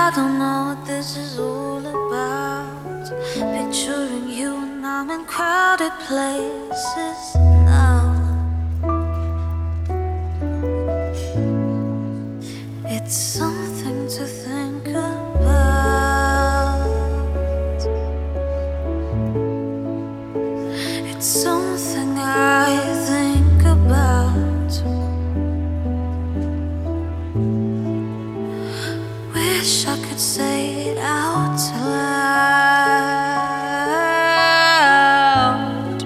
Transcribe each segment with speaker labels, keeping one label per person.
Speaker 1: I don't know what this is all about. Picturing you and I'm in crowded places now. It's something to think about. It's something I think about. Wish I could say it out loud.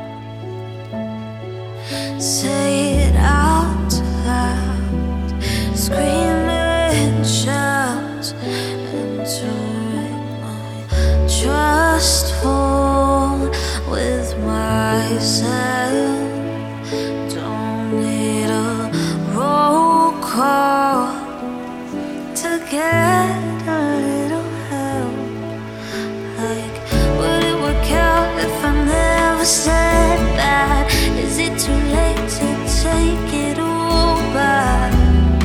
Speaker 1: Say it out loud. Scream and shout entering my trust fall with myself. Don't need a roll call to get a little help. Like, would it work out if I never said that? Is it too late to take it all back?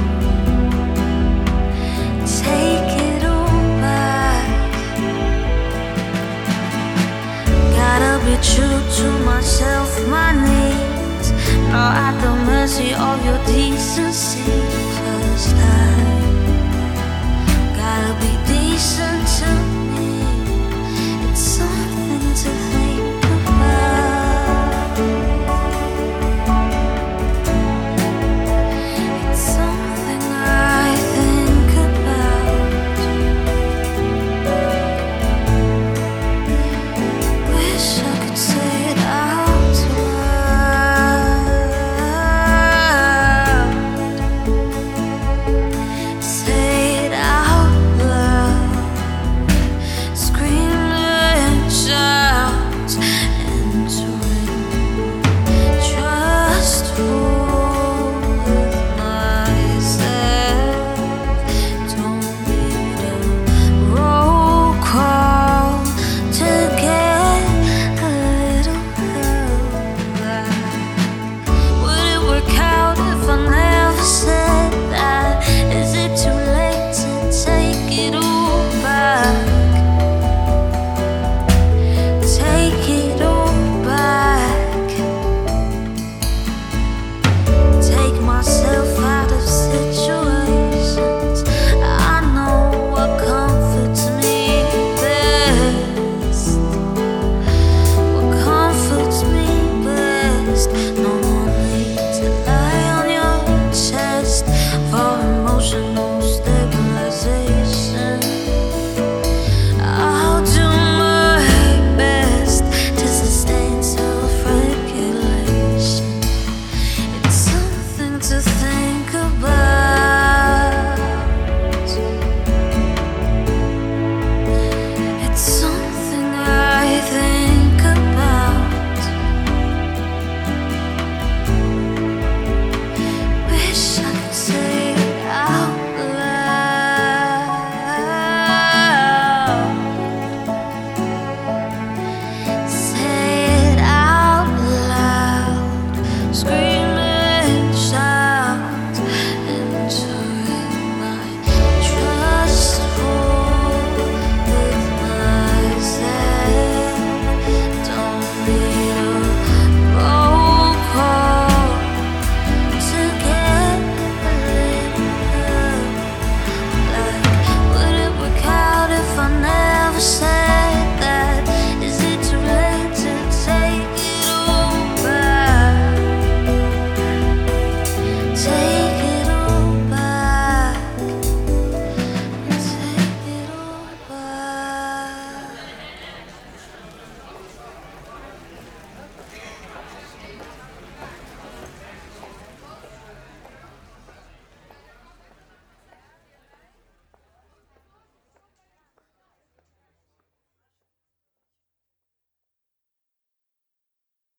Speaker 1: Take it all back. Gotta be true to myself, my needs, not at the mercy of your decency. First time, gotta be decent to me. It's something to think about. It's something I think about. Wish I could say it out loud. Say it out loud. Scream and shout entering trustful with myself. Don't need a roll call to get a little help back. Would it work out if I never said that? Is it too late to take it all back? Take it all back. Take myself out of situations. I know what comforts me best. What comforts me best. No more need to lie on your chest for emotional stabilization. I'll do my best to sustain self-regulation. It's something to think about. It's something I think about. Wish I could say it out loud. Say it out loud. Scream and shout entering my trust fall with myself. Don't need a roll call to get a little help. Like, would it work out if I never said